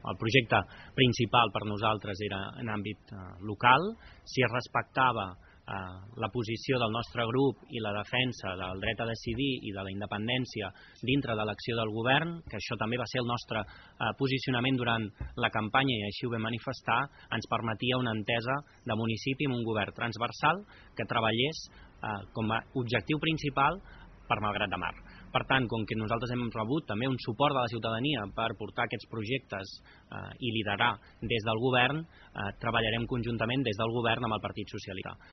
el projecte principal per nosaltres era en àmbit local, si es respectava la posició del nostre grup i la defensa del dret a decidir i de la independència dintre de l'acció del govern, que això també va ser el nostre posicionament durant la campanya i així ho vam manifestar, ens permetia una entesa de municipi amb un govern transversal que treballés com a objectiu principal per Malgrat de Mar. Per tant, com que nosaltres hem rebut també un suport de la ciutadania per portar aquests projectes i liderar des del govern, treballarem conjuntament des del govern amb el Partit Socialista.